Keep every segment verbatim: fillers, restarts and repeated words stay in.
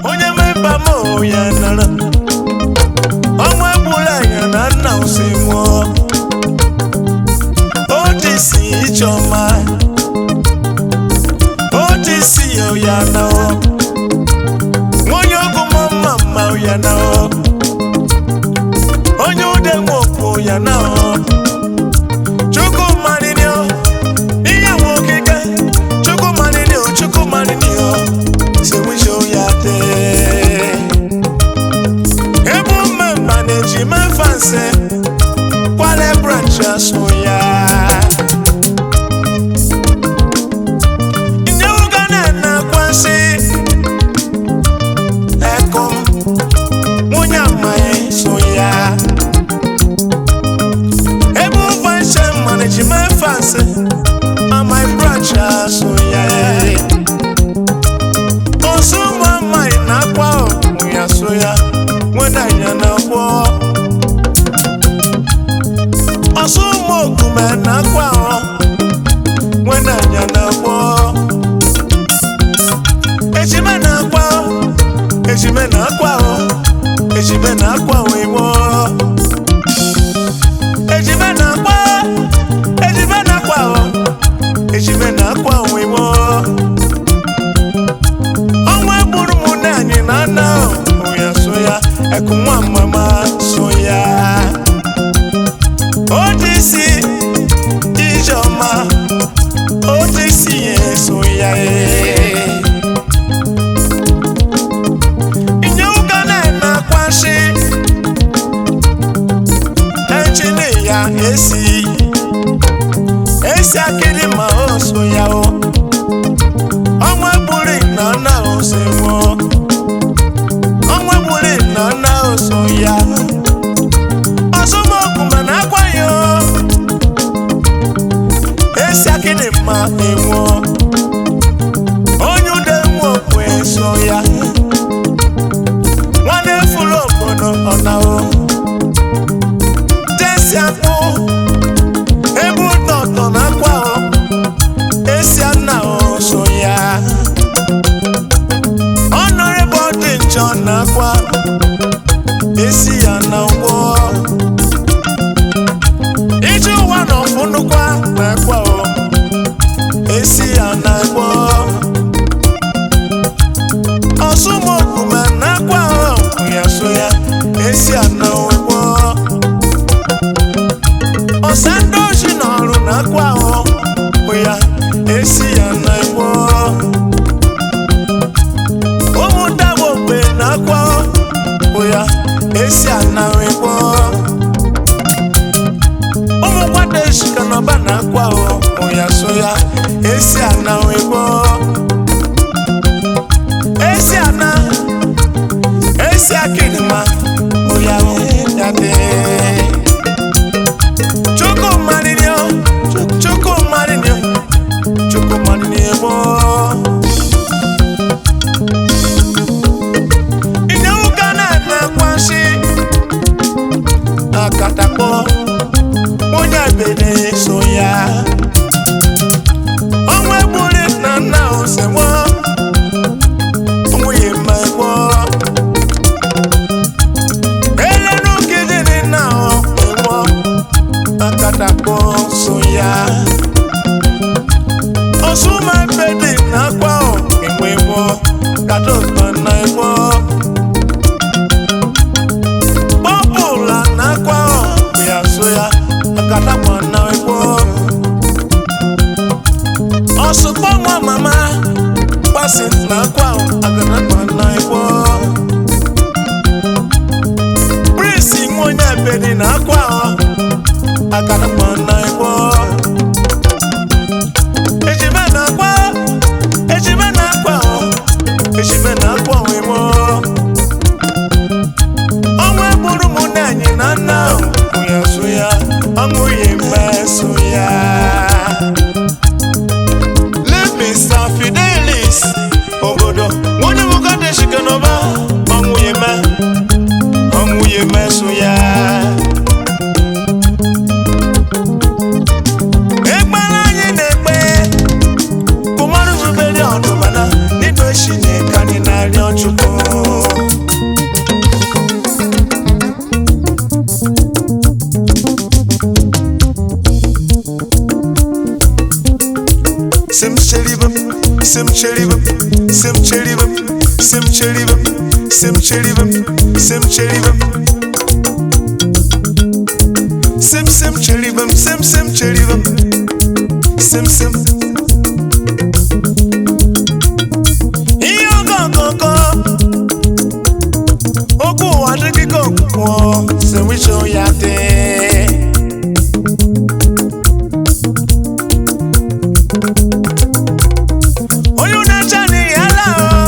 onye meba mo ya nara ọnwa egbula ya na nna osimụọ odisi ichọma odisi ya na onye ogụmọ mma ya na onye ude nwokwu ya na chukwu marinio ihe nwokike chukwu marinio chukwu marinio sewisho ya te ebu mmemba na-eji mefanse kwale branches ya inye ugana na kwasi ekom nwunye amaghị so ya ebu fanse na-eji mefanse my branches so ya ya when I na kwa asumo kuma na kwa when I na kwa ejime na kwa ejime na kwa ejime na kwa wewo ejime na kwa ejime na kwa ejime na kwa wewo onwe buru mu na anyi na na ekumwa mama soya odisi ijoma odisi soya inyuka na kwashi enchini ya esi esi akiri ma soya o onwe buri na na osewo nana osoya osomoku mana kwayo esiakini ma ewo onyude nwo kwe soya wane fulo bono onao desiapo ebu toto na kwao esiana osoya honorable dinjon na kwa esi ya na wo iju wa no funukwa na kwa o esi ya na wo osumo kuma na kwa o ya so ya esi ya na wo osando shinoru na kwa o ya esi ya na wo omuta wo pe na kwa o ya esi anawekwo omo kwade shikana bana kwa o oya soya esi anawekwo esi ana esi akidima oya o yade choko marinio choko marinio choko marinio akatapo monya bene soya onwe buri na na osewo onwe yemawo elenu kidini na owo akatapo soya osuma bene na kwa o ewewo kato na ewo akata mwana wepo osupo mwa mama basi na kwao akata mwana wepo prisi mwonya bedi na kwao akata mwana wepo ejime na kwao ejime na kwao ejime na kwao wepo onwe buru munanyi na nao uya suya Anguye mesuya Let me Mister Fidelis Obodo Mwone mukade shikanoba Anguye me Anguye mesuya Ekbala nye nekbe Kumaru zubeli ondobana Nido shine kani na lion chuko Sim cheribum, sim cheribum, sim cheribum, sim cheribum, sim cheribum, sim cheribum. Sim sim cheribum, sim sim cheribum, sim sim. Iyo go go go, oku adiki go go, sim we show ya de. Onyo na chani yala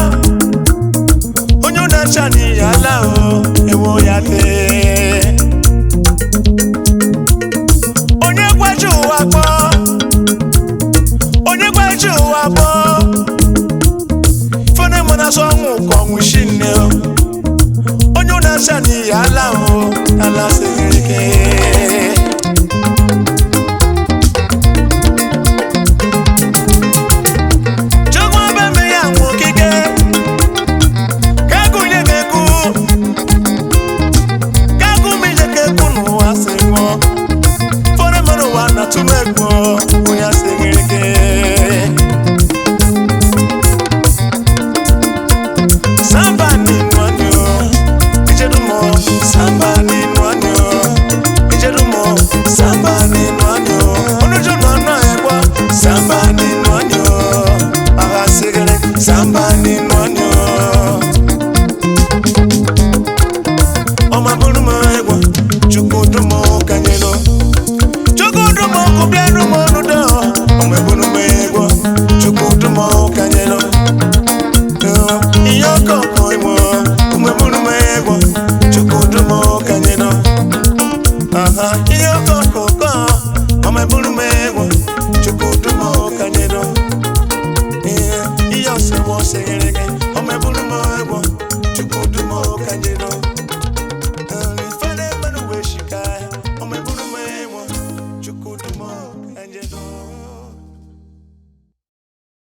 o, onyo na chani yala o, ewo ya de. Shani yala o, ala segereke. Chogwa beme ya mwokike, kaku nye keku, kaku mije keku nuwa semo. Fone mano wana tumeko, unya segereke. Samba ni mwanyo, Samba ni nwanyo, ijerumo. Samba ni nwanyo, onuju nwanyo ekwa. Samba ni nwanyo, aga segere. Samba ni nwanyo, oma burumo ekwa. Chukudumo kanyelo, chukudumo kubyarumo nudo. Oma burumo ekwa, chukudumo kanyelo. Iyoko koimo, oma burumo ekwa. Chukudumo kanyeno, aha, iyo koko ko, mama bulumego. Chukudumo kanyeno, iyo se wo se gerege.